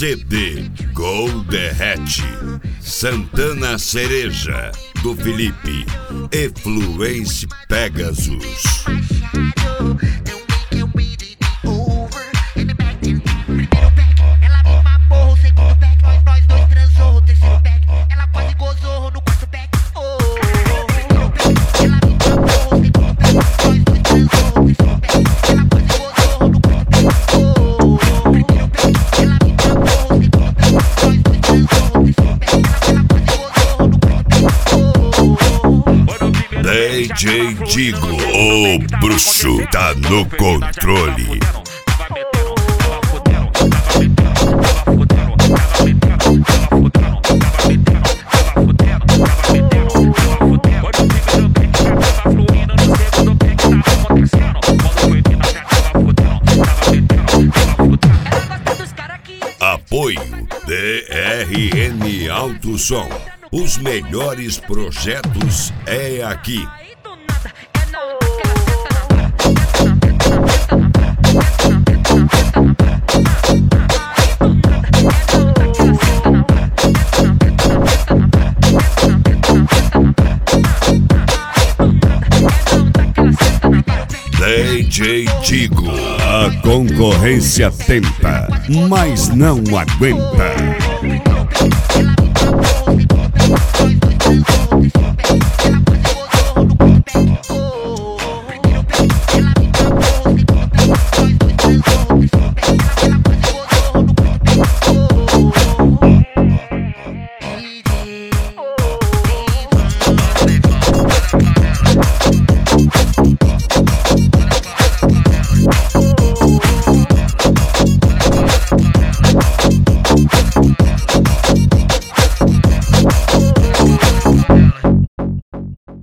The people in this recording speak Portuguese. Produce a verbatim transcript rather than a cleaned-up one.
C D Gold Hatch, Santana Cereja, do Felipe, e Fluence Pegasus. D J Digo, o bruxo, tá no controle. Apoio D R N Alto Som. Os melhores projetos é aqui. D J Digo, a concorrência tenta, mas não aguenta.